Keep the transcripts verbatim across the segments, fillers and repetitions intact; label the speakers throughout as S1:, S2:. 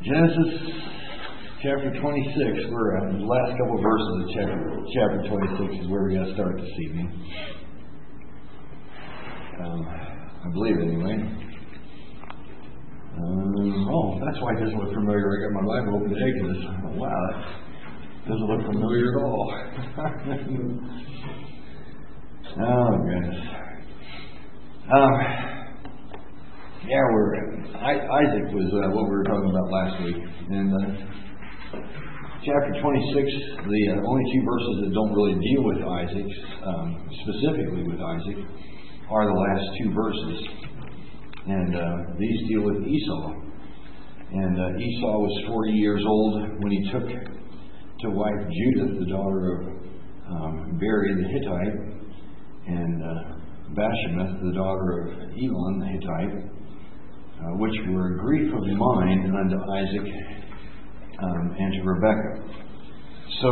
S1: Genesis chapter twenty-six, we're at the last couple of verses of chapter, chapter twenty-six is where we're going to start this evening. Um, I believe anyway. Um, oh, that's why it doesn't look familiar. I got my Bible open today because, oh, wow, that doesn't look familiar at all. Oh, goodness. Um, yeah, we're I, Isaac was uh, what we were talking about last week. And uh, chapter twenty-six, the uh, only two verses that don't really deal with Isaac, um, specifically with Isaac, are the last two verses. And uh, these deal with Esau. And uh, Esau was forty years old when he took to wife Judith, the daughter of um, Beri the Hittite, and uh, Bashemath, the daughter of Elon the Hittite, uh, which were a grief of mind unto Isaac um, and to Rebekah. So,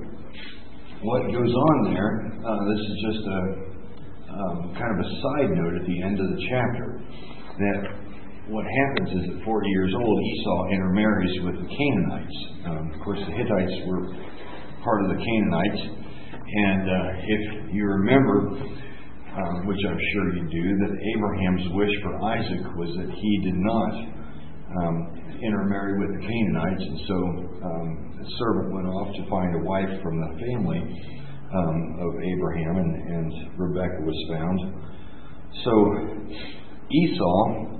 S1: what goes on there, uh, this is just a um, kind of a side note at the end of the chapter, that what happens is at forty years old, Esau intermarries with the Canaanites. Um, of course, the Hittites were part of the Canaanites. And uh, if you remember, um, which I'm sure you do, that Abraham's wish for Isaac was that he did not um, intermarry with the Canaanites. And so um, the servant went off to find a wife from the family um, of Abraham, and, and Rebekah was found. So Esau,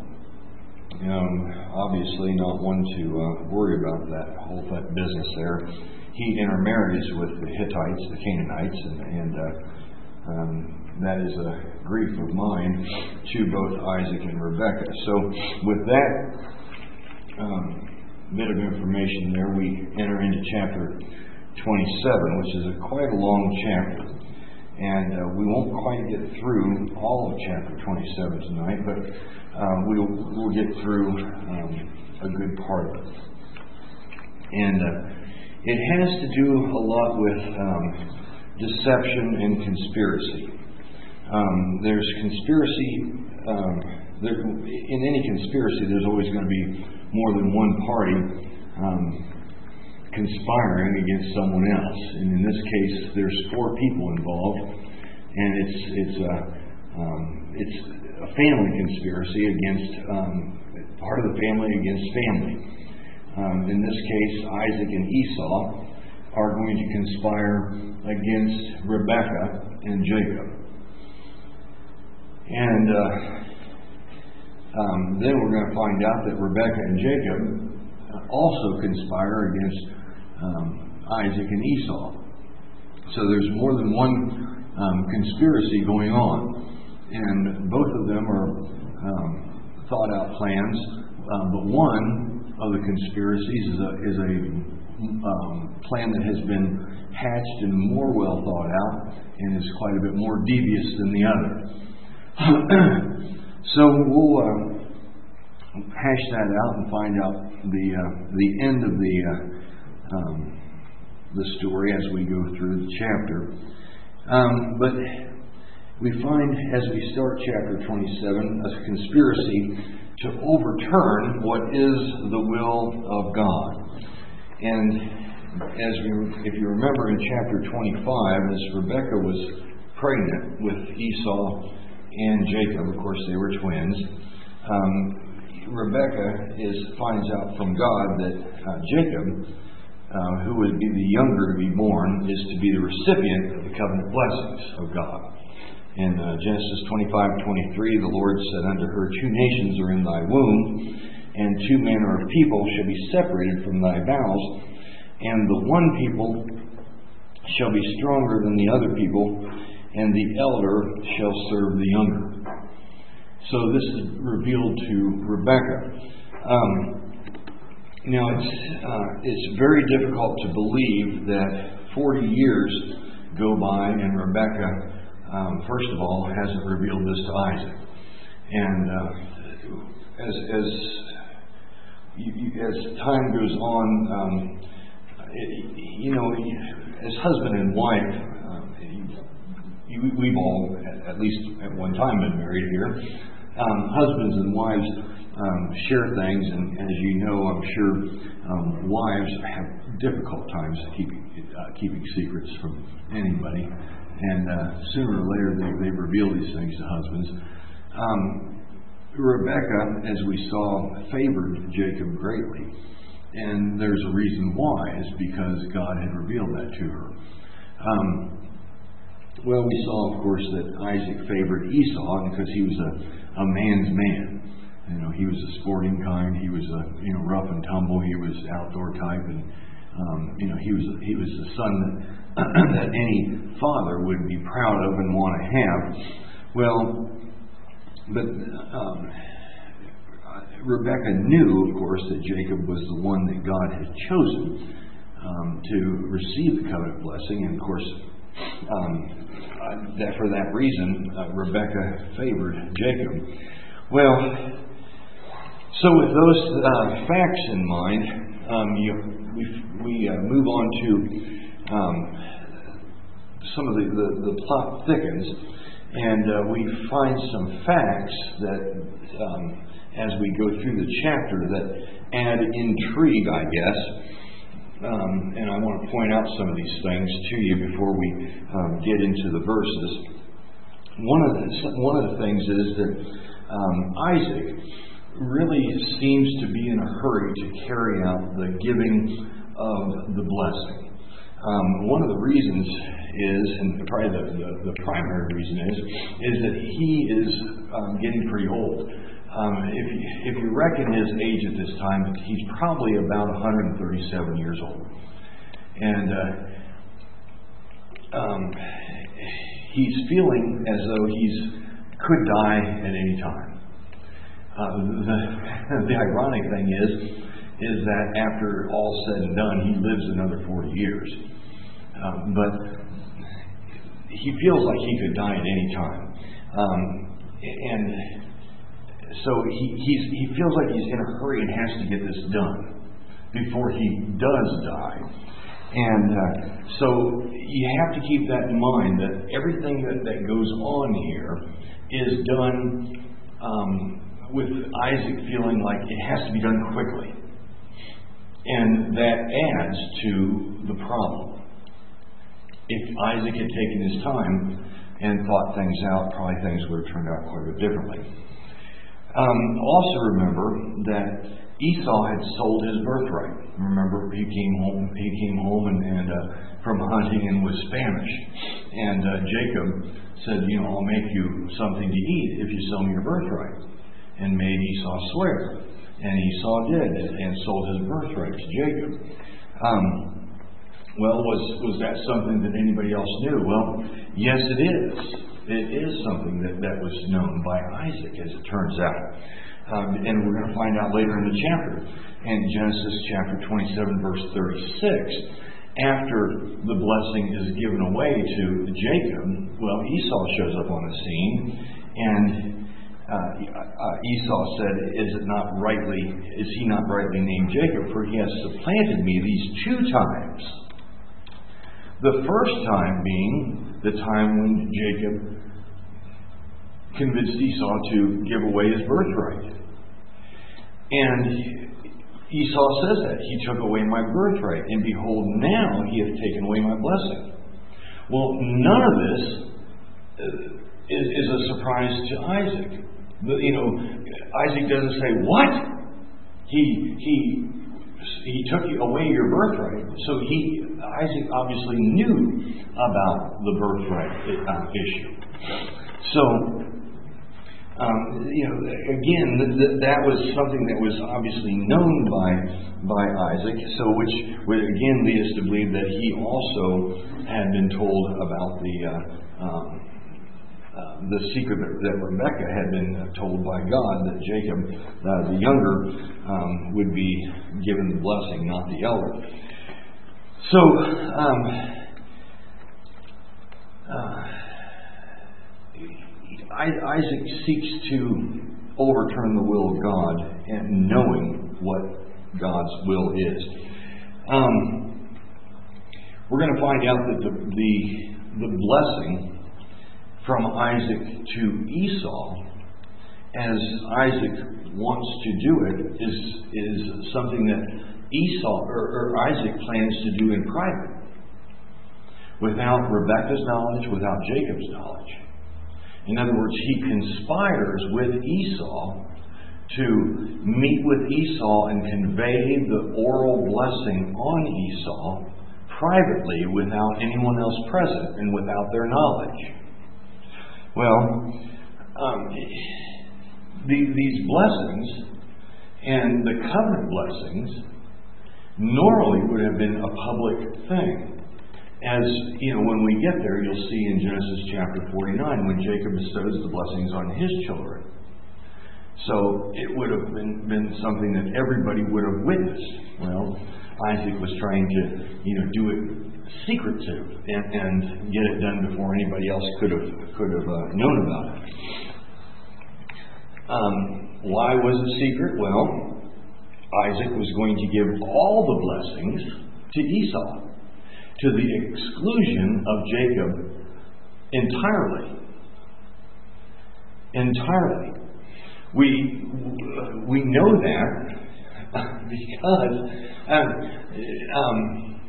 S1: um, obviously not one to uh, worry about that whole that business there. He intermarries with the Hittites, the Canaanites, and, and uh, um, that is a grief of mind to both Isaac and Rebekah. So, with that um, bit of information there, we enter into chapter twenty-seven, which is a quite a long chapter. And uh, we won't quite get through all of chapter twenty-seven tonight, but uh, we'll, we'll get through um, a good part of it. And uh, it has to do a lot with um, deception and conspiracy. Um, there's conspiracy, um, there, in any conspiracy there's always going to be more than one party um, conspiring against someone else. And in this case, there's four people involved, and it's it's a, um, it's a family conspiracy against, um, part of the family against family. Um, in this case, Isaac and Esau are going to conspire against Rebekah and Jacob. And uh, um, then we're going to find out that Rebekah and Jacob also conspire against um, Isaac and Esau. So there's more than one um, conspiracy going on. And both of them are um, thought out plans, um, but one of the conspiracies is a, is a um, plan that has been hatched and more well thought out and is quite a bit more devious than the other. So we'll uh, hash that out and find out the uh, the end of the uh, um, the story as we go through the chapter. Um, but we find as we start chapter twenty-seven a conspiracy to overturn what is the will of God. And as we, if you remember in chapter twenty-five, as Rebekah was pregnant with Esau and Jacob, of course they were twins, um, Rebekah is finds out from God that uh, Jacob, uh, who would be the younger to be born, is to be the recipient of the covenant blessings of God. In uh, Genesis twenty-five twenty-three, the Lord said unto her, Two nations are in thy womb, and two manner of people shall be separated from thy bowels, and the one people shall be stronger than the other people, and the elder shall serve the younger. So this is revealed to Rebekah. Um, now it's uh, it's very difficult to believe that forty years go by and Rebekah, Um, first of all, hasn't revealed this to Isaac, and uh, as as you, you, as time goes on, um, it, you know, as husband and wife, um, you, you, we've all, at, at least at one time, been married here. Um, husbands and wives um, share things, and as you know, I'm sure um, wives have difficult times keeping uh, keeping secrets from anybody, and uh, sooner or later they, they reveal these things to husbands. Um, Rebekah, as we saw, favored Jacob greatly, and there's a reason why. It's because God had revealed that to her. Um, well, we saw, of course, that Isaac favored Esau because he was a, a man's man. You know, he was a sporting kind. He was a you know rough and tumble. He was outdoor type, and um, you know he was he was the son that, that any father would be proud of and want to have. Well, but um, Rebekah knew, of course, that Jacob was the one that God had chosen um, to receive the covenant blessing, and of course, um, uh, that for that reason, uh, Rebekah favored Jacob. Well. So with those uh, facts in mind, um, you, we, we uh, move on to um, some of the, the, the plot thickens, and uh, we find some facts that, um, as we go through the chapter, that add intrigue, I guess. Um, and I want to point out some of these things to you before we um, get into the verses. One of the, one of the things is that um, Isaac really seems to be in a hurry to carry out the giving of the blessing. Um, one of the reasons is, and probably the, the, the primary reason is, is that he is um, getting pretty old. Um, if, you, if you reckon his age at this time, he's probably about one hundred thirty-seven years old. And uh, um, he's feeling as though he's could die at any time. Uh, the, the ironic thing is, is that after all said and done, he lives another forty years. Um, but he feels like he could die at any time. Um, and so he, he's, he feels like he's in a hurry and has to get this done before he does die. And uh, so you have to keep that in mind, that everything that, that goes on here is done um, with Isaac feeling like it has to be done quickly. And that adds to the problem. If Isaac had taken his time and thought things out, probably things would have turned out quite a bit differently. Um, also remember that Esau had sold his birthright. Remember, he came home. He came home and, and uh, from hunting and was famished. And uh, Jacob said, "You know, I'll make you something to eat if you sell me your birthright." And made Esau swear. And Esau did, and sold his birthright to Jacob. Um, well, was was that something that anybody else knew? Well, yes, it is. It is something that, that was known by Isaac, as it turns out. Um, and we're going to find out later in the chapter. In Genesis chapter twenty-seven, verse thirty-six, after the blessing is given away to Jacob, well, Esau shows up on the scene, and Uh, uh, Esau said, "Is it not rightly? Is he not rightly named Jacob? For he has supplanted me these two times. The first time being the time when Jacob convinced Esau to give away his birthright, and Esau says that he took away my birthright, and behold, now he hath taken away my blessing." Well, none of this is, is a surprise to Isaac. But, you know, Isaac doesn't say, "What? He he he took away your birthright." So he Isaac obviously knew about the birthright uh, issue. So, um, you know, again, th- th- that was something that was obviously known by by Isaac. So, which would again lead us to believe that he also had been told about the. Uh, um, Uh, the secret that, that Rebekah had been uh, told by God, that Jacob, uh, the younger, um, would be given the blessing, not the elder. So, um, uh, Isaac seeks to overturn the will of God, and knowing what God's will is. Um, we're going to find out that the the, the blessing from Isaac to Esau, as Isaac wants to do it is is something that Esau or, or Isaac plans to do in private, without Rebekah's knowledge, without Jacob's knowledge. In other words, he conspires with Esau to meet with Esau and convey the oral blessing on Esau privately without anyone else present and without their knowledge. Well, um, the, these blessings and the covenant blessings normally would have been a public thing. As, you know, when we get there, you'll see in Genesis chapter forty-nine when Jacob bestows the blessings on his children. So it would have been, been something that everybody would have witnessed. Well, Isaac was trying to, you know, do it secretive and, and get it done before anybody else could have could have uh, known about it. Um, why was it secret? Well, Isaac was going to give all the blessings to Esau, to the exclusion of Jacob entirely. Entirely. We we know that because um, um,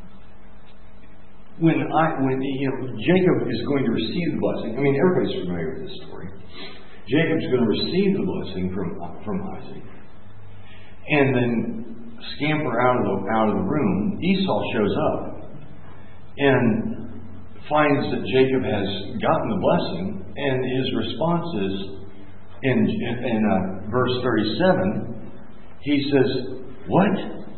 S1: when I when you know Jacob is going to receive the blessing. I mean, everybody's familiar with this story. Jacob's going to receive the blessing from from Isaac, and then scamper out of the out of the room. Esau shows up and finds that Jacob has gotten the blessing, and his response is, in, in uh, verse thirty-seven, he says, "What?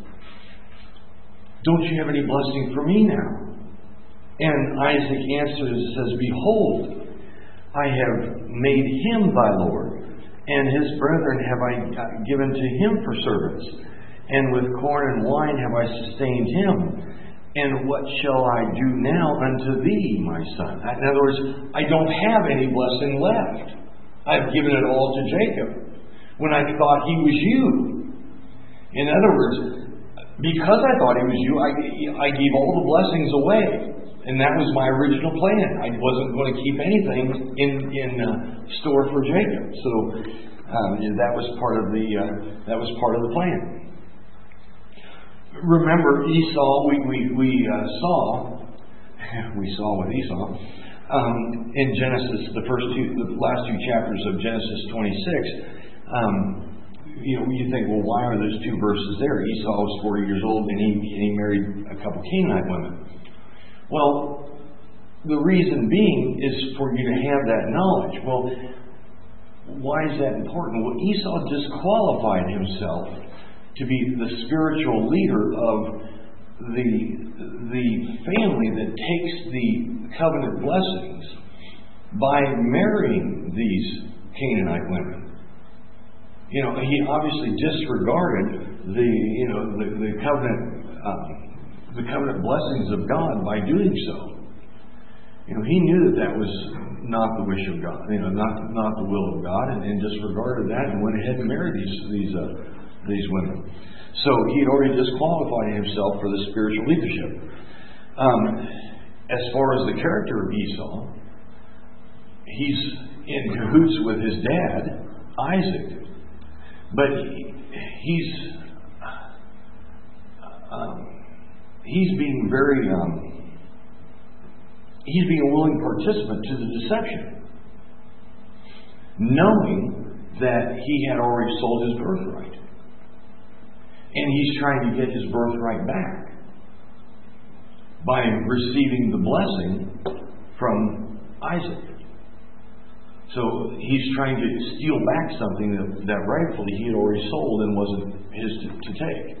S1: Don't you have any blessing for me now?" And Isaac answers and says, "Behold, I have made him thy Lord, and his brethren have I given to him for servants, and with corn and wine have I sustained him. And what shall I do now unto thee, my son?" In other words, I don't have any blessing left. I've given it all to Jacob when I thought he was you. In other words, because I thought he was you, I, I gave all the blessings away. And that was my original plan. I wasn't going to keep anything in, in uh, store for Jacob. So um, that was part of the uh, that was part of the plan. Remember, Esau, we, we, we uh, saw, we saw with Esau, um, in Genesis, the first two, the last two chapters of Genesis twenty-six, um, you know, you think, well, why are those two verses there? Esau was forty years old and he, and he married a couple Canaanite women. Well, the reason being is for you to have that knowledge. Well, why is that important? Well, Esau disqualified himself to be the spiritual leader of the, the family that takes the covenant blessings by marrying these Canaanite women. You know, he obviously disregarded the, you know, the, the covenant, um, the covenant blessings of God by doing so. You know, he knew that that was not the wish of God, you know, not not the will of God, and, and disregarded that and went ahead and married these these uh, these women. So he had already disqualified himself for the spiritual leadership. Um, as far as the character of Esau, he's in cahoots with his dad, Isaac, but he, he's um, he's being very um, he's being a willing participant to the deception, knowing that he had already sold his birthright. And he's trying to get his birthright back by receiving the blessing from Isaac. So he's trying to steal back something that, that rightfully he had already sold and wasn't his to, to take.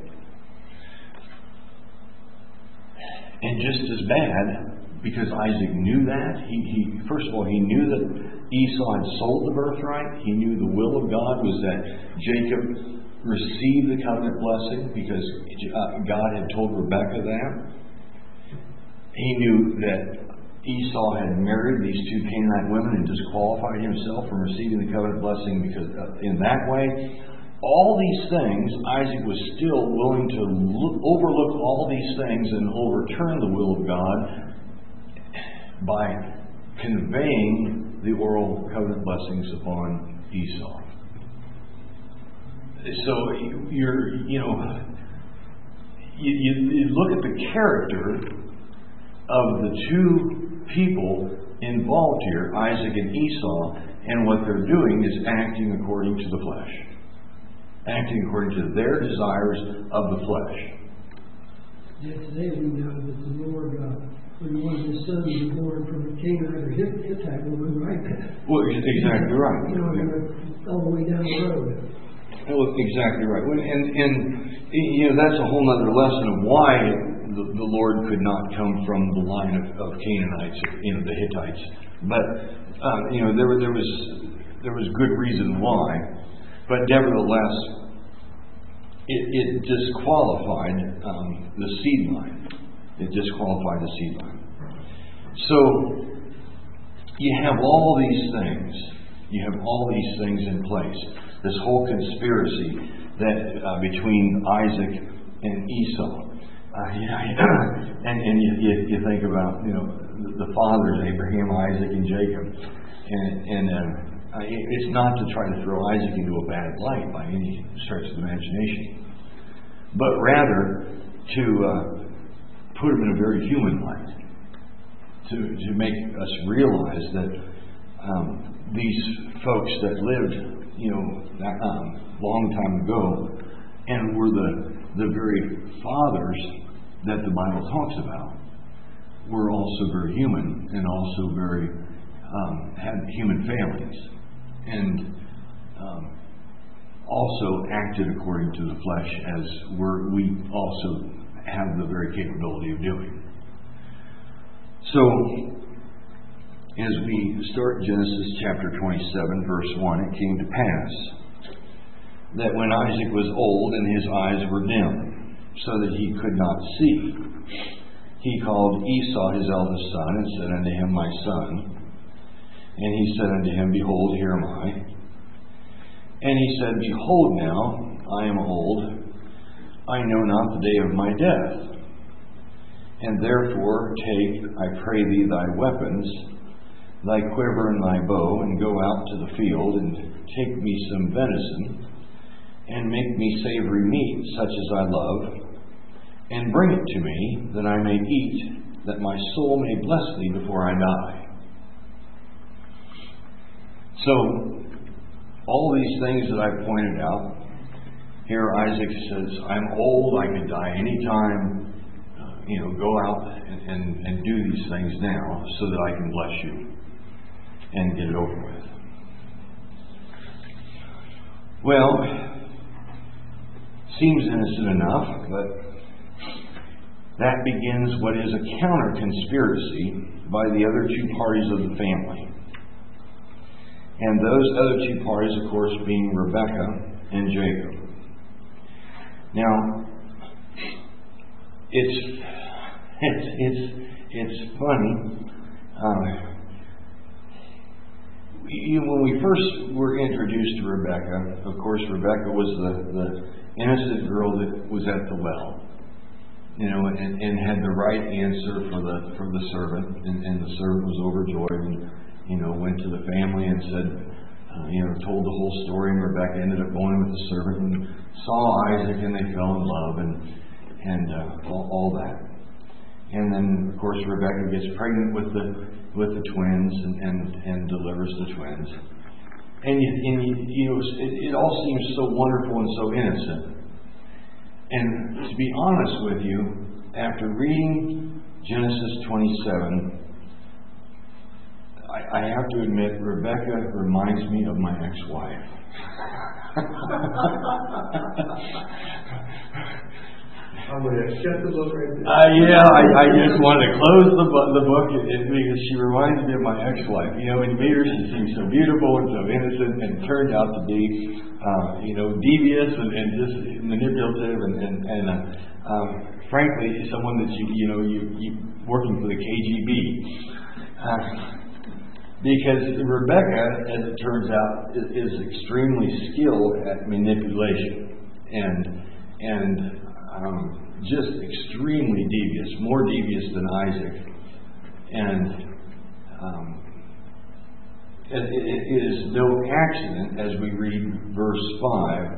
S1: And just as bad, because Isaac knew that, he, he first of all, he knew that Esau had sold the birthright. He knew the will of God was that Jacob receive the covenant blessing because God had told Rebekah that. He knew that Esau had married these two Canaanite women and disqualified himself from receiving the covenant blessing because in that way, all these things, Isaac was still willing to look, overlook all these things and overturn the will of God by conveying the oral covenant blessings upon Esau. so you're, you know, you, you, you look at the character of the two people involved here, Isaac and Esau, and what they're doing is acting according to the flesh. Acting according to their desires of the flesh.
S2: Yet today we know that the Lord, uh, when one of his sons was born from a Canaanite or Hittite woman, right?
S1: Well, exactly right.
S2: You know, yeah. all the way down the road.
S1: Well, exactly right. And, and you know, that's a whole other lesson of why the, the Lord could not come from the line of, of Canaanites, you know, the Hittites. But uh, you know, there, there was there was good reason why. But nevertheless, it, it disqualified um, the seed line. It disqualified the seed line. So you have all these things. You have all these things in place. This whole conspiracy that uh, between Isaac and Esau. Uh, yeah, and and you, you, you think about, you know, the, the fathers, Abraham, Isaac, and Jacob, and and. Uh, Uh, it's not to try to throw Isaac into a bad light by any stretch of the imagination, but rather to uh, put him in a very human light, to to make us realize that um, these folks that lived, you know, that um, long time ago, and were the the very fathers that the Bible talks about, were also very human and also very um, had human failings. And um, also acted according to the flesh, as we're, we also have the very capability of doing. So, as we start Genesis chapter twenty-seven, verse one, it came to pass that when Isaac was old and his eyes were dim, so that he could not see, he called Esau his eldest son and said unto him, My son. And he said unto him, Behold, here am I. And he said, Behold now, I am old. I know not the day of my death. And therefore take, I pray thee, thy weapons, thy quiver and thy bow, and go out to the field, and take me some venison, and make me savory meat, such as I love, and bring it to me, that I may eat, that my soul may bless thee before I die. So, all these things that I've pointed out, here Isaac says, I'm old, I can die any time, uh, you know, go out and, and, and do these things now so that I can bless you and get it over with. Well, seems innocent enough, but that begins what is a counter-conspiracy by the other two parties of the family. And those other two parties, of course, being Rebekah and Jacob. Now, it's it's it's it's funny. Uh, you, when we first were introduced to Rebekah, of course, Rebekah was the, the innocent girl that was at the well, you know, and, and had the right answer for the for the servant, and, and the servant was overjoyed and, you know, went to the family and said, uh, you know, told the whole story, and Rebekah ended up going with the servant and saw Isaac, and they fell in love, and and uh, all, all that. And then, of course, Rebekah gets pregnant with the with the twins and and, and delivers the twins. And you, and you, you know, it, it all seems so wonderful and so innocent. And to be honest with you, after reading Genesis twenty-seven, I have to admit, Rebekah reminds me of my ex-wife.
S2: I'm going to shut the book right there.
S1: Uh, yeah, I, I just wanted to close the, bu- the book because she reminds me of my ex-wife. You know, when you meet her, she seems so beautiful and so innocent, and turned out to be, uh, you know, devious and, and just manipulative, and, and, and uh, um, frankly, someone that you, you know, you, you working for the K G B. Uh, Because Rebekah, as it turns out, is, is extremely skilled at manipulation and and um, just extremely devious, more devious than Isaac. And um, it, it is no accident, as we read verse five,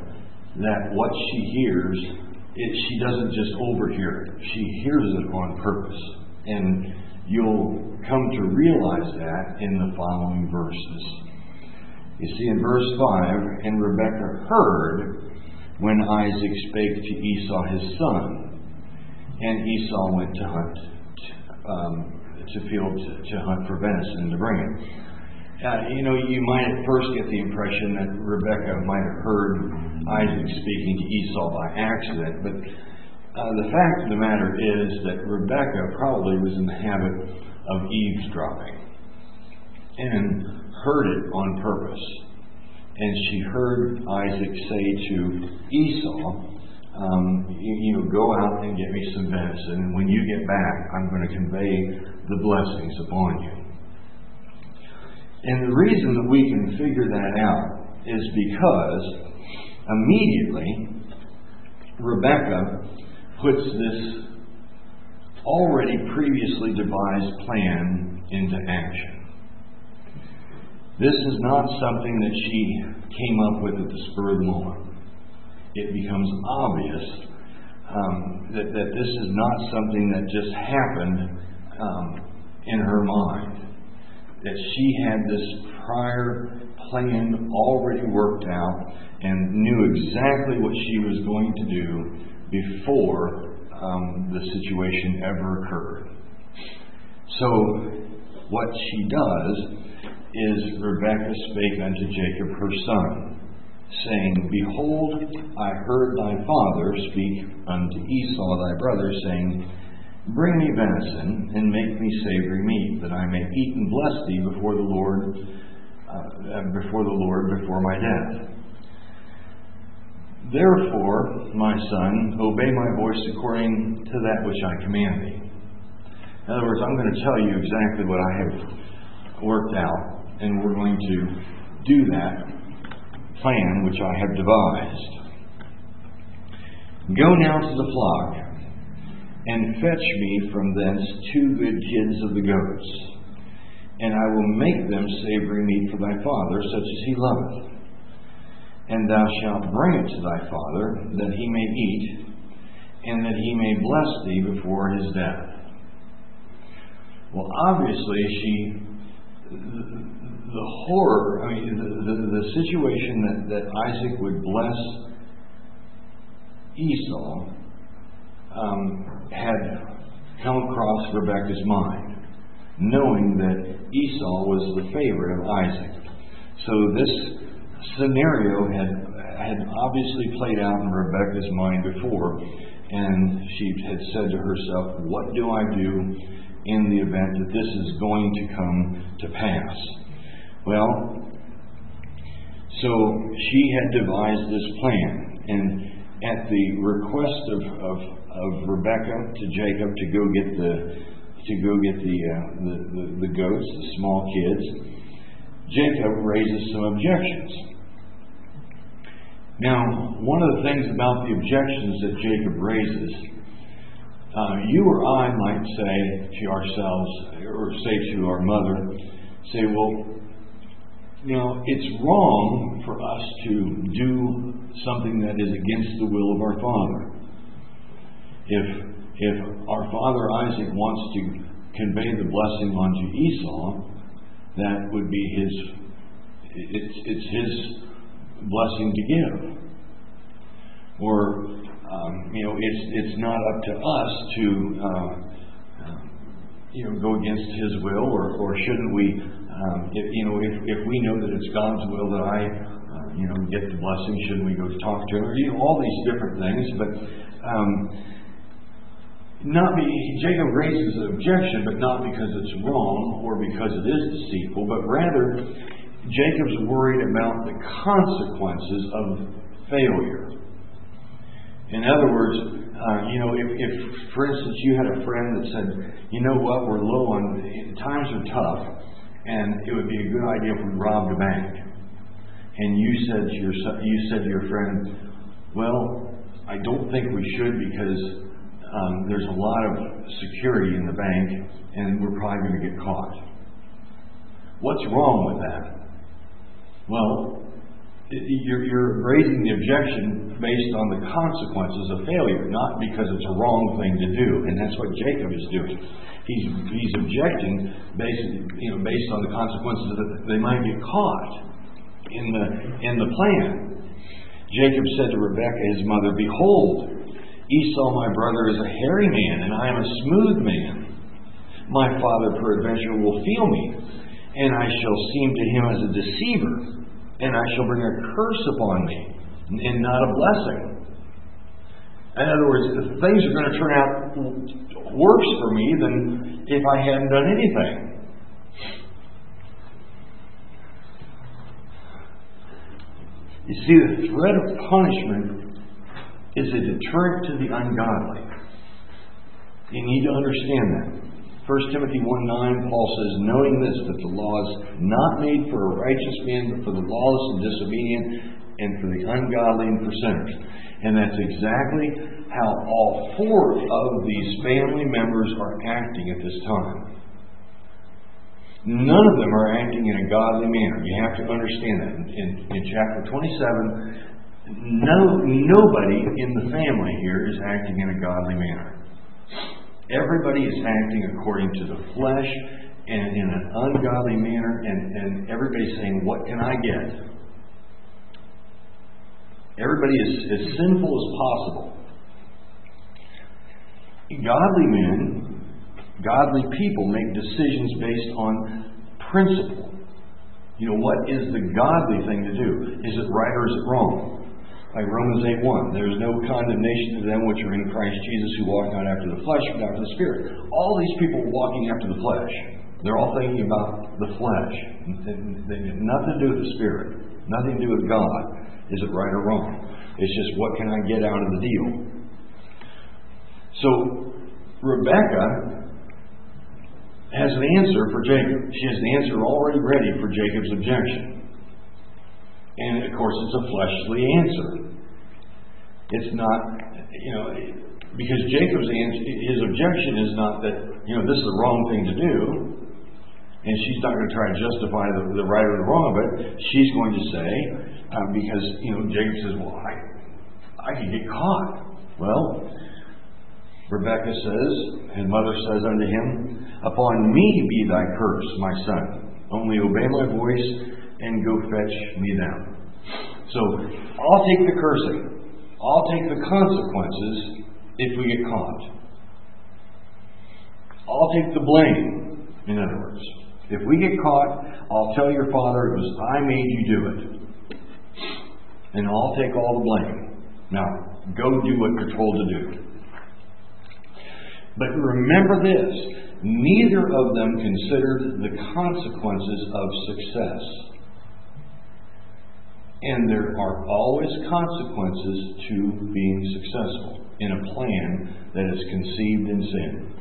S1: that what she hears, it, she doesn't just overhear it. She hears it on purpose. And you'll come to realize that in the following verses. You see in verse five, and Rebekah heard when Isaac spake to Esau his son, and Esau went to hunt, um, to field to, to hunt for venison to bring it. Uh, you know, you might at first get the impression that Rebekah might have heard Isaac speaking to Esau by accident, but uh, the fact of the matter is that Rebekah probably was in the habit of eavesdropping and heard it on purpose. And she heard Isaac say to Esau, um, you, you know, go out and get me some venison, and when you get back, I'm going to convey the blessings upon you. And the reason that we can figure that out is because immediately Rebekah puts this already previously devised plan into action. This is not something that she came up with at the spur of the moment. It becomes obvious um, that, that this is not something that just happened um, in her mind. That she had this prior plan already worked out and knew exactly what she was going to do before um, the situation ever occurred. So what she does is, Rebekah spake unto Jacob her son, saying, Behold, I heard thy father speak unto Esau thy brother, saying, Bring me venison, and make me savory meat, that I may eat and bless thee before the Lord, uh, before the Lord, before my death. Therefore, my son, obey my voice according to that which I command thee. In other words, I'm going to tell you exactly what I have worked out, and we're going to do that plan which I have devised. Go now to the flock, and fetch me from thence two good kids of the goats, and I will make them savory meat for thy father, such as he loveth. And thou shalt bring it to thy father, that he may eat, and that he may bless thee before his death. Well, obviously, she, the, the horror, I mean, the, the, the situation that, that Isaac would bless Esau um, had come across Rebekah's mind, knowing that Esau was the favorite of Isaac. So this scenario had had obviously played out in Rebekah's mind before, and she had said to herself, what do I do in the event that this is going to come to pass? Well, so she had devised this plan, and at the request of, of, of Rebekah to Jacob to go get the to go get the, uh, the, the the goats, the small kids, Jacob raises some objections. Now, one of the things about the objections that Jacob raises, uh, you or I might say to ourselves, or say to our mother, say, well, you know, it's wrong for us to do something that is against the will of our father. If if our father Isaac wants to convey the blessing onto Esau, that would be his. It's it's his blessing to give. Or um, you know, it's it's not up to us to uh, you know go against his will, or or shouldn't we? Um, if, you know, if, if we know that it's God's will that I, uh, you know, get the blessing, shouldn't we go talk to him? Or, you know, all these different things. But um, not be Jacob raises an objection, but not because it's wrong or because it is deceitful, but rather Jacob's worried about the consequences of failure. In other words, uh, you know, if, if, for instance, you had a friend that said, you know what, we're low on, times are tough, and it would be a good idea if we robbed a bank. And you said to your you said to your friend, well, I don't think we should because um, there's a lot of security in the bank, and we're probably going to get caught. What's wrong with that? Well, you're, you're raising the objection based on the consequences of failure, not because it's a wrong thing to do. And that's what Jacob is doing. He's he's objecting based, you know, based on the consequences that they might get caught in the in the plan. Jacob said to Rebekah, his mother, "Behold, Esau my brother is a hairy man, and I am a smooth man. My father peradventure will feel me, and I shall seem to him as a deceiver, and I shall bring a curse upon me, and not a blessing." In other words, things are going to turn out worse for me than if I hadn't done anything. You see, the threat of punishment is a deterrent to the ungodly. You need to understand that. First Timothy one nine, Paul says, "Knowing this, that the law is not made for a righteous man, but for the lawless and disobedient, and for the ungodly and for sinners." And that's exactly how all four of these family members are acting at this time. None of them are acting in a godly manner. You have to understand that. In, in chapter twenty-seven, no, nobody in the family here is acting in a godly manner. Everybody is acting according to the flesh and in an ungodly manner, and, and everybody's saying, "What can I get?" Everybody is as sinful as possible. Godly men, godly people make decisions based on principle. You know, what is the godly thing to do? Is it right or is it wrong? Like Romans eight one, "There is no condemnation to them which are in Christ Jesus, who walk not after the flesh, but after the Spirit." All these people are walking after the flesh. They're all thinking about the flesh. They have nothing to do with the Spirit. Nothing to do with God. Is it right or wrong? It's just, what can I get out of the deal? So, Rebekah has an answer for Jacob. She has an answer already ready for Jacob's objection. And, of course, it's a fleshly answer. It's not, you know, because Jacob's answer, his objection is not that, you know, this is the wrong thing to do. And she's not going to try to justify the, the right or the wrong of it. She's going to say, uh, because, you know, Jacob says, "Well, I, I could get caught." Well, Rebekah says, his mother says unto him, "Upon me be thy curse, my son. Only obey my voice and go fetch me them." So, I'll take the cursing. I'll take the consequences if we get caught. I'll take the blame, in other words. If we get caught, I'll tell your father it was I made you do it. And I'll take all the blame. Now, go do what you're told to do. But remember this, neither of them considered the consequences of success. And there are always consequences to being successful in a plan that is conceived in sin.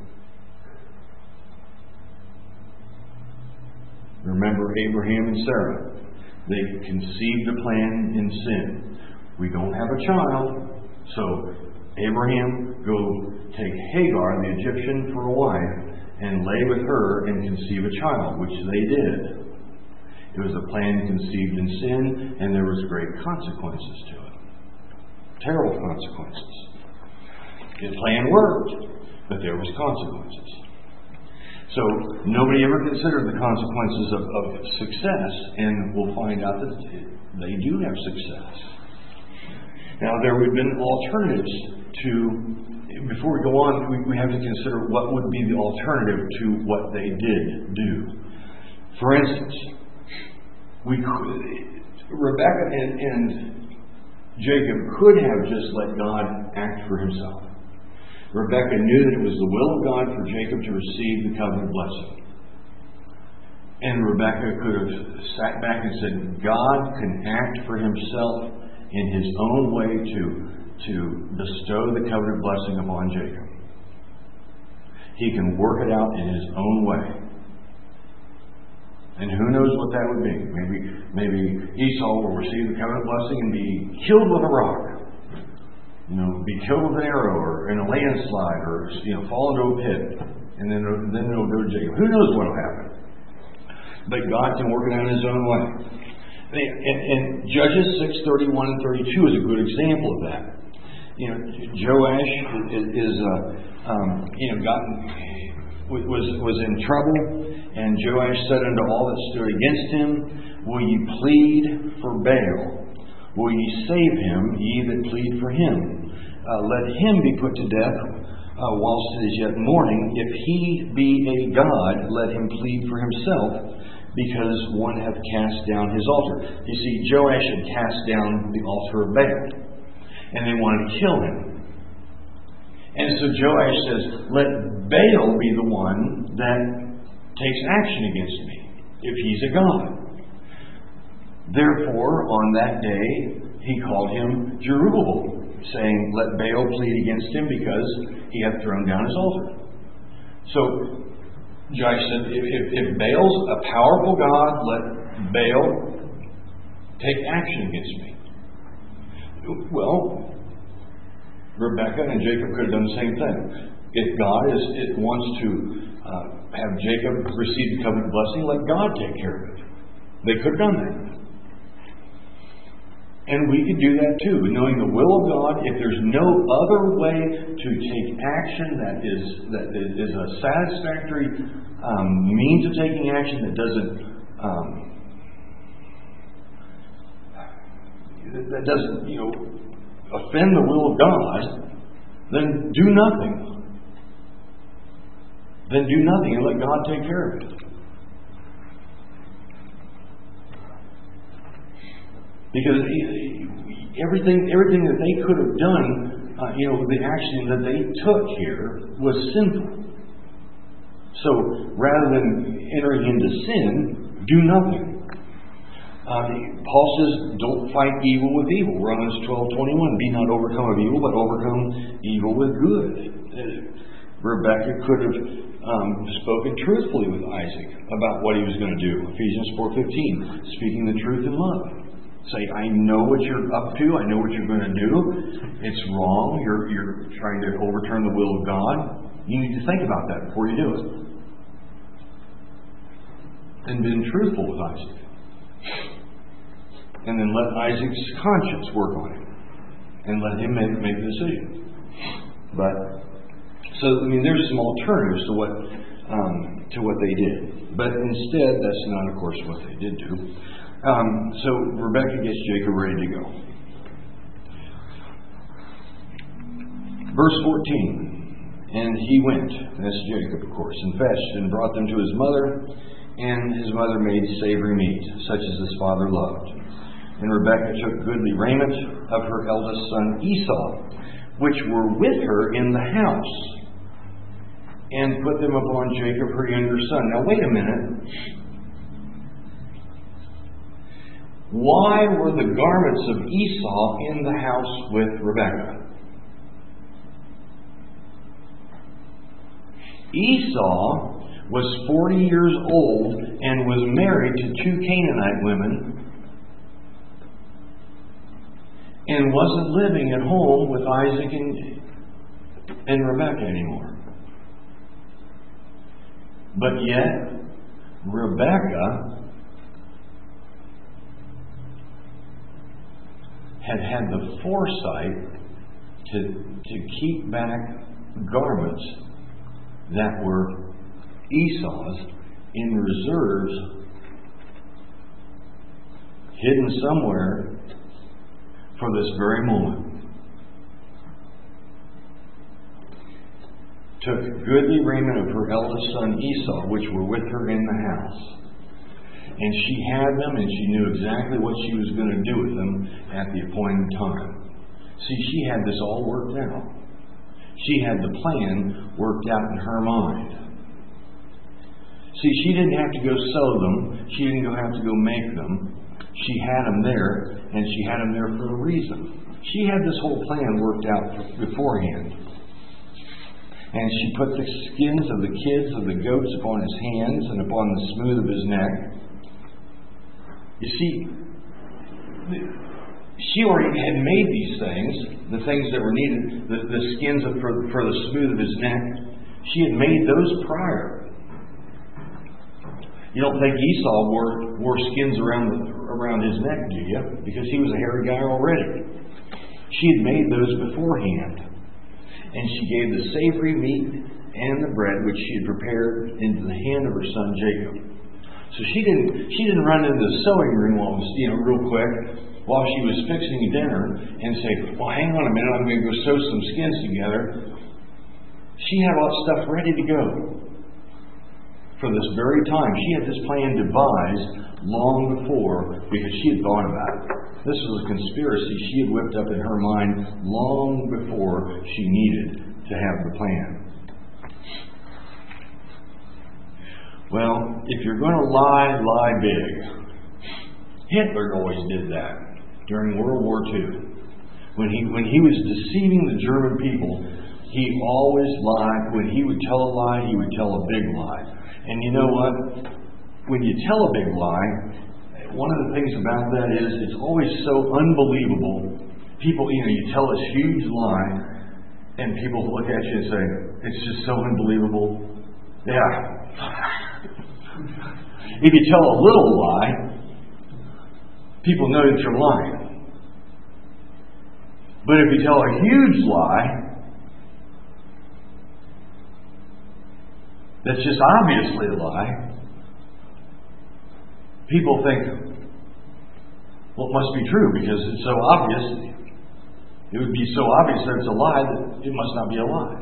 S1: Remember Abraham and Sarah. They conceived a plan in sin. We don't have a child, so Abraham, go take Hagar, the Egyptian, for a wife, and lay with her and conceive a child, which they did. It was a plan conceived in sin, and there was great consequences to it. Terrible consequences. The plan worked, but there was consequences. So nobody ever considered the consequences of, of success, and we'll find out that they do have success. Now, there would have been alternatives to, before we go on, we, we have to consider what would be the alternative to what they did do. For instance, we could, Rebekah and, and Jacob could have just let God act for himself. Rebekah knew that it was the will of God for Jacob to receive the covenant blessing. And Rebekah could have sat back and said, God can act for himself in his own way to, to bestow the covenant blessing upon Jacob. He can work it out in his own way. And who knows what that would be. Maybe, maybe Esau will receive the covenant blessing and be killed with a rock. You know, be killed with an arrow, or in a landslide, or, you know, fall into a pit, and then then it'll go to Jacob. Who knows what will happen? But God can work it out in his own way. And, and Judges six thirty-one and thirty-two is a good example of that. You know, Joash is, is uh, um, you know, gotten was was in trouble, and Joash said unto all that stood against him, "Will ye plead for Baal? Will ye save him, ye that plead for him? Uh, let him be put to death uh, whilst it is yet morning. If he be a god, let him plead for himself, because one hath cast down his altar." You see, Joash had cast down the altar of Baal, and they wanted to kill him. And so Joash says, "Let Baal be the one that takes action against me, if he's a god." Therefore, on that day, he called him Jerubbaal, saying, "Let Baal plead against him, because he hath thrown down his altar." So Joash said, if, if, if Baal's a powerful god, let Baal take action against me. Well, Rebekah and Jacob could have done the same thing. If God is, it wants to uh, have Jacob receive the covenant blessing, let God take care of it. They could have done that. And we could do that too, knowing the will of God. If there's no other way to take action that is that is a satisfactory um, means of taking action that doesn't um, that doesn't you know offend the will of God, then do nothing. Then do nothing and let God take care of it. Because everything, everything that they could have done, uh, you know, the action that they took here was sinful. So rather than entering into sin, do nothing. Uh, Paul says, "Don't fight evil with evil." Romans twelve twenty-one. "Be not overcome of evil, but overcome evil with good." Uh, Rebekah could have um, spoken truthfully with Isaac about what he was going to do. Ephesians four fifteen. Speaking the truth in love. Say, "I know what you're up to. I know what you're going to do. It's wrong. You're you're trying to overturn the will of God. You need to think about that before you do it." And been truthful with Isaac. And then let Isaac's conscience work on him. And let him make, make the decision. But, so, I mean, there's some alternatives to what um, to what they did. But instead, that's not, of course, what they did do. Um, so Rebekah gets Jacob ready to go. Verse fourteen. "And he went," that's Jacob, of course, "and fetched and brought them to his mother, and his mother made savory meat, such as his father loved. And Rebekah took goodly raiment of her eldest son Esau, which were with her in the house, and put them upon Jacob her younger son." Now wait a minute. Why were the garments of Esau in the house with Rebekah? Esau was forty years old and was married to two Canaanite women and wasn't living at home with Isaac and, and Rebekah anymore. But yet, Rebekah had had the foresight to, to keep back garments that were Esau's in reserves, hidden somewhere for this very moment. Took goodly raiment of her eldest son Esau, which were with her in the house. And she had them, and she knew exactly what she was going to do with them at the appointed time. See, she had this all worked out. She had the plan worked out in her mind. See, she didn't have to go sew them. She didn't go have to go make them. She had them there, and she had them there for a reason. She had this whole plan worked out beforehand. And she put the skins of the kids of the goats upon his hands and upon the smooth of his neck. You see, she already had made these things, the things that were needed, the, the skins of, for, for the smooth of his neck. She had made those prior. You don't think Esau wore, wore skins around the, around his neck, do you? Because he was a hairy guy already. She had made those beforehand. And she gave the savory meat and the bread which she had prepared into the hand of her son Jacob. So she didn't she didn't run into the sewing room while it was, you know, real quick while she was fixing dinner and say, well, hang on a minute, I'm going to go sew some skins together. She had all that stuff ready to go for this very time. She had this plan devised long before because she had thought about it. This was a conspiracy she had whipped up in her mind long before she needed to have the plan. Well, if you're going to lie, lie big. Hitler always did that during World War Two. When he when he was deceiving the German people, he always lied. When he would tell a lie, he would tell a big lie. And you know what? When you tell a big lie, one of the things about that is it's always so unbelievable. People, you know, you tell this huge lie, and people look at you and say, it's just so unbelievable. Yeah. If you tell a little lie, people know that you're lying. But if you tell a huge lie, that's just obviously a lie, people think, well, it must be true because it's so obvious. It would be so obvious that it's a lie that it must not be a lie.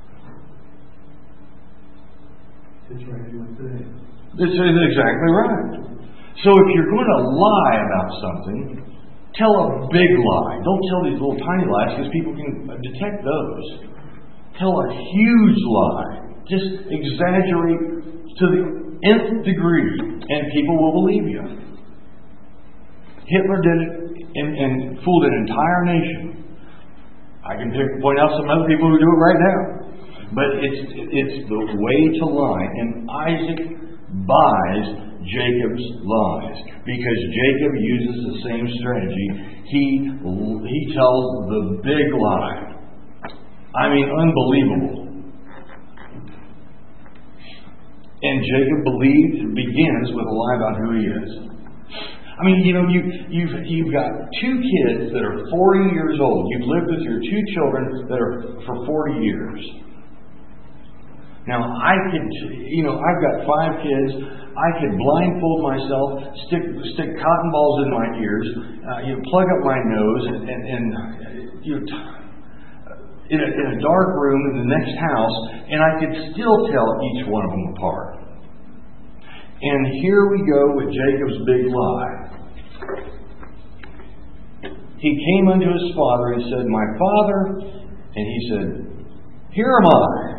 S2: That's right, you would say.
S1: That's exactly right. So if you're going to lie about something, tell a big lie. Don't tell these little tiny lies because people can detect those. Tell a huge lie. Just exaggerate to the nth degree, and people will believe you. Hitler did it and, and fooled an entire nation. I can pick, point out some other people who do it right now. But it's it's the way to lie. And Isaac buys Jacob's lies because Jacob uses the same strategy. He he tells the big lie. I mean, unbelievable. And Jacob believes, begins with a lie about who he is. I mean, you know, you, you've, you've got two kids that are forty years old. You've lived with your two children that are for forty years. Now, I could, you know, I've got five kids. I could blindfold myself, stick stick cotton balls in my ears, uh, you know, plug up my nose, and, and, and you know, in a, in a dark room in the next house, and I could still tell each one of them apart. And here we go with Jacob's big lie. He came unto his father and said, my father, and he said, here am I.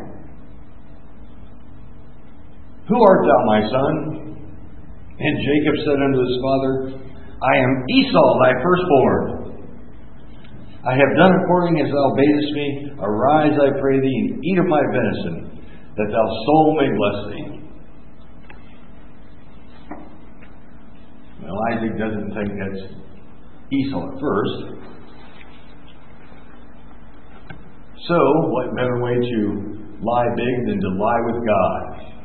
S1: Who art thou, my son? And Jacob said unto his father, I am Esau, thy firstborn. I have done according as thou badest me. Arise, I pray thee, and eat of my venison, that thy soul may bless thee. Well, Isaac doesn't think that's Esau at first. So, what better way to lie big than to lie with God?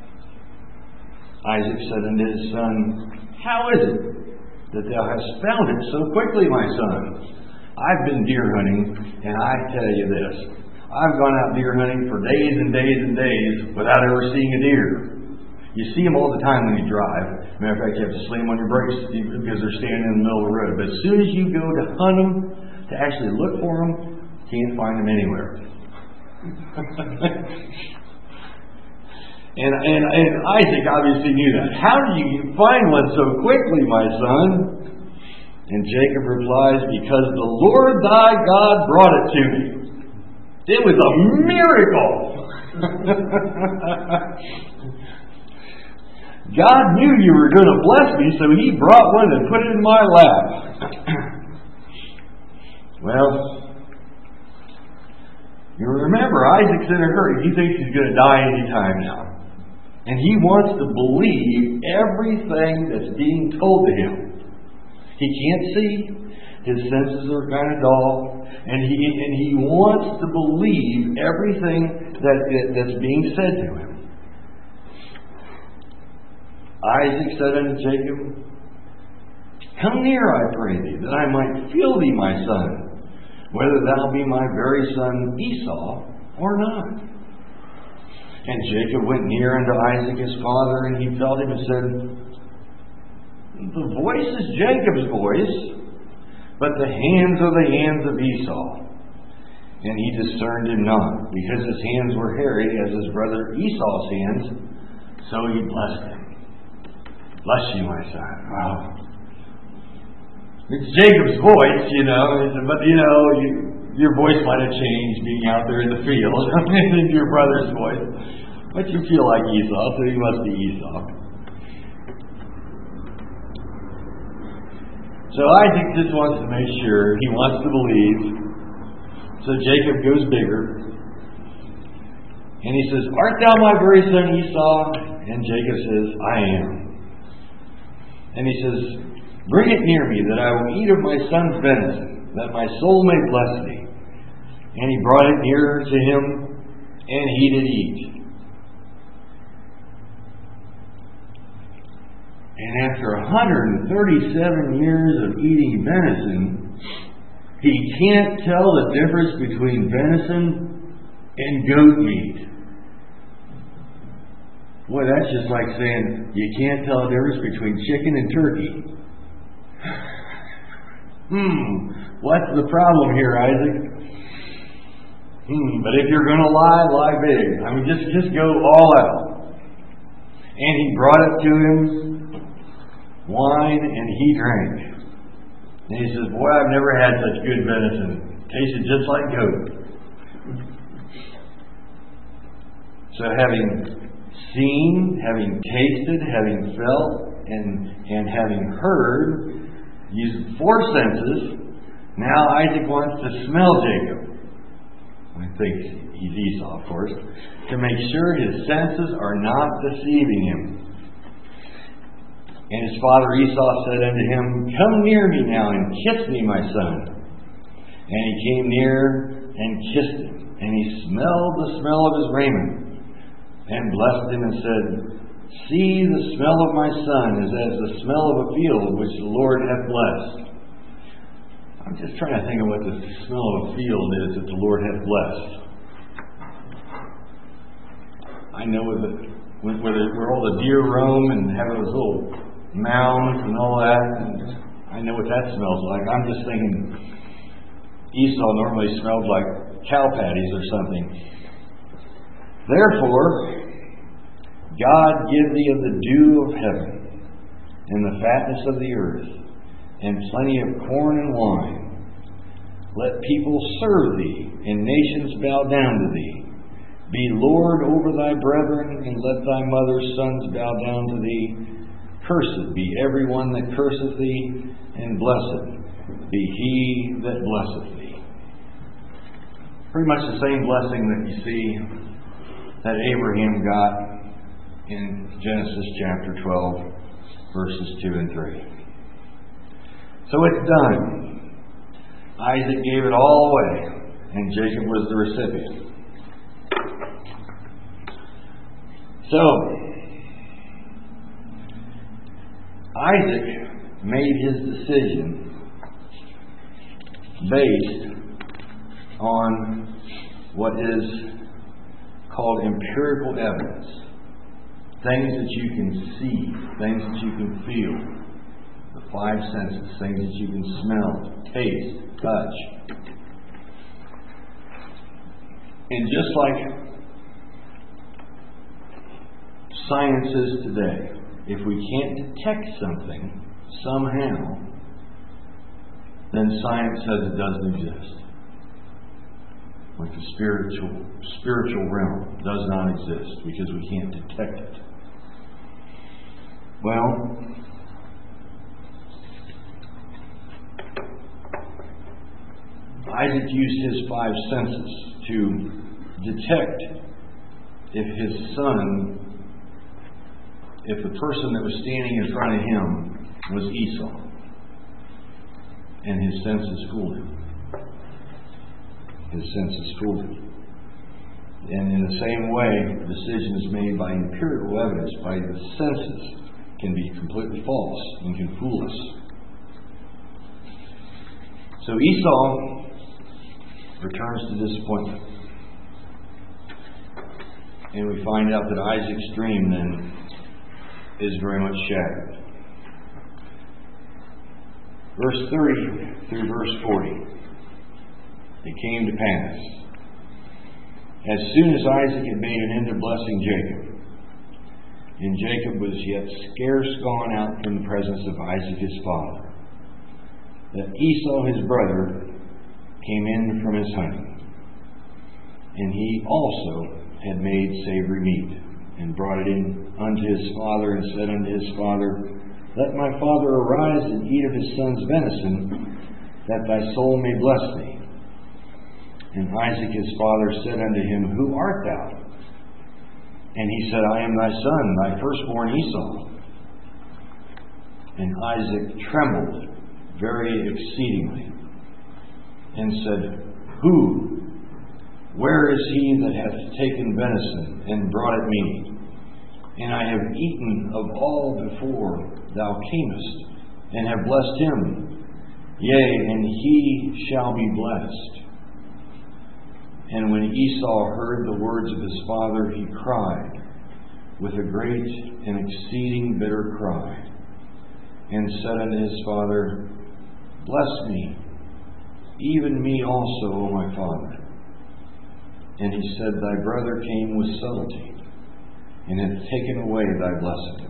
S1: Isaac said unto his son, how is it that thou hast found it so quickly, my son? I've been deer hunting, and I tell you this. I've gone out deer hunting for days and days and days without ever seeing a deer. You see them all the time when you drive. Matter of fact, you have to slam on your brakes because they're standing in the middle of the road. But as soon as you go to hunt them, to actually look for them, can't find them anywhere. And, and, and Isaac obviously knew that. How do you find one so quickly, my son? And Jacob replies, because the Lord thy God brought it to me. It was a miracle. God knew you were going to bless me, so he brought one and put it in my lap. Well, you remember, Isaac's in a hurry. He thinks he's going to die any time now. And he wants to believe everything that's being told to him. He can't see. His senses are kind of dull. And he and he wants to believe everything that, that that's being said to him. Isaac said unto Jacob, Come near, I pray thee, that I might feel thee, my son, whether thou be my very son Esau or not. And Jacob went near unto Isaac his father, and he felt him and said, The voice is Jacob's voice, but the hands are the hands of Esau. And he discerned him not, because his hands were hairy as his brother Esau's hands, so he blessed him. Bless you, my son. Wow. It's Jacob's voice, you know, but you know, you, your voice might have changed being out there in the field. It's your brother's voice. But you feel like Esau, so you must be Esau. So Isaac just wants to make sure, he wants to believe. So Jacob goes bigger. And he says, Art thou my very son Esau? And Jacob says, I am. And he says, Bring it near me, that I will eat of my son's venison, that my soul may bless thee. And he brought it nearer to him, and he did eat. And after one hundred thirty-seven years of eating venison, he can't tell the difference between venison and goat meat. Boy, that's just like saying you can't tell the difference between chicken and turkey. Hmm, what's the problem here, Isaac? Hmm, but if you're going to lie, lie big. I mean, just, just go all out. And he brought it to him, wine, and he drank. And he says, Boy, I've never had such good venison. Tasted just like goat. So having seen, having tasted, having felt, and, and having heard, used four senses, now Isaac wants to smell Jacob. I think he's Esau, of course, to make sure his senses are not deceiving him. And his father Esau said unto him, Come near me now and kiss me, my son. And he came near and kissed him. And he smelled the smell of his raiment, and blessed him and said, See, the smell of my son is as the smell of a field which the Lord hath blessed. I'm just trying to think of what the smell of a field is that the Lord hath blessed. I know that where, where all the deer roam and have those little mounds and all that, and I know what that smells like. I'm just thinking Esau normally smelled like cow patties or something. Therefore, God give thee of the dew of heaven, and the fatness of the earth, and plenty of corn and wine. Let people serve thee, and nations bow down to thee. Be Lord over thy brethren, and let thy mother's sons bow down to thee. Cursed be every one that curseth thee, and blessed be he that blesseth thee. Pretty much the same blessing that you see that Abraham got in Genesis chapter twelve, verses two and three. So it's done. Isaac gave it all away, and Jacob was the recipient. So, Isaac made his decision based on what is called empirical evidence. Things that you can see, things that you can feel. The five senses, things that you can smell, taste, touch. And just like science is today, if we can't detect something somehow, then science says it doesn't exist. Like the spiritual spiritual realm does not exist because we can't detect it. Well, Isaac used his five senses to detect if his son, if the person that was standing in front of him was Esau. And his senses fooled him. His senses fooled him. And in the same way, decisions made by empirical evidence, by the senses, can be completely false and can fool us. So Esau returns to disappointment. And we find out that Isaac's dream then is very much shattered. Verse thirty through verse forty. It came to pass, as soon as Isaac had made an end of blessing Jacob, and Jacob was yet scarce gone out from the presence of Isaac his father, that Esau his brother came in from his hunting. And he also had made savory meat, and brought it in unto his father, and said unto his father, Let my father arise and eat of his son's venison, that thy soul may bless thee. And Isaac his father said unto him, Who art thou? And he said, I am thy son, thy firstborn Esau. And Isaac trembled very exceedingly, and said, Who? Where is he that hath taken venison, and brought it me? And I have eaten of all before thou camest, and have blessed him. Yea, and he shall be blessed. And when Esau heard the words of his father, he cried with a great and exceeding bitter cry, and said unto his father, Bless me, even me also, O my father. And he said, Thy brother came with subtlety, and hath taken away thy blessing.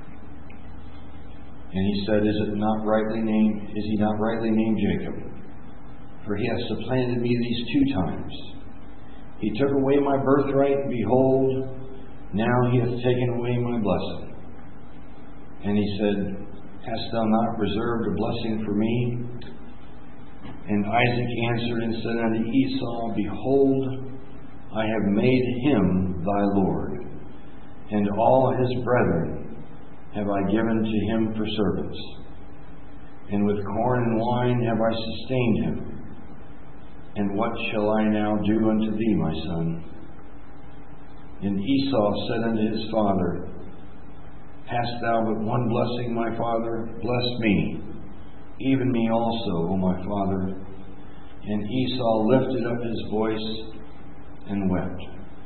S1: And he said, Is it not rightly named? Is he not rightly named Jacob? For he hath supplanted me these two times. He took away my birthright, and behold, now he hath taken away my blessing. And he said, Hast thou not reserved a blessing for me? And Isaac answered and said unto Esau, Behold, I have made him thy Lord, and all his brethren have I given to him for servants. And with corn and wine have I sustained him. And what shall I now do unto thee, my son? And Esau said unto his father, Hast thou but one blessing, my father? Bless me, even me also, O my father. And Esau lifted up his voice and wept.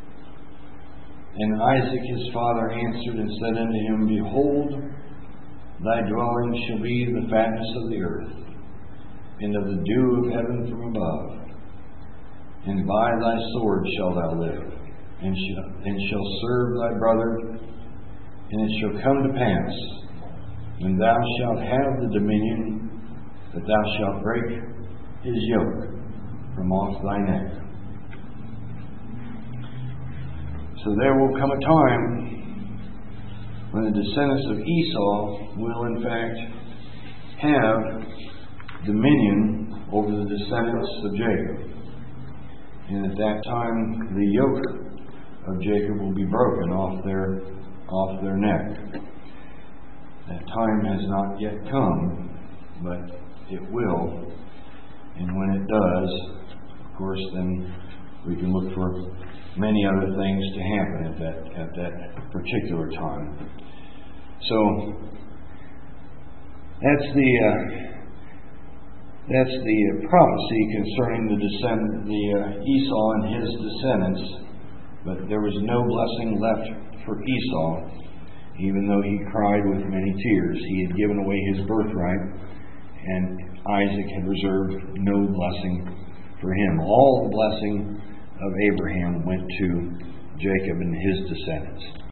S1: And Isaac his father answered and said unto him, Behold, thy dwelling shall be the fatness of the earth, and of the dew of heaven from above. And by thy sword shalt thou live, and shall, and shall serve thy brother. And it shall come to pass, when thou shalt have the dominion, that thou shalt break his yoke from off thy neck. So there will come a time when the descendants of Esau will in fact have dominion over the descendants of Jacob. And at that time the yoke of Jacob will be broken off their off their neck. That time has not yet come, but it will. And when it does, of course, then we can look for many other things to happen at that at that particular time. So that's the uh, that's the prophecy concerning the descend the uh, Esau and his descendants. But there was no blessing left for Esau, even though he cried with many tears. He had given away his birthright, and Isaac had reserved no blessing for him. All the blessing of Abraham went to Jacob and his descendants.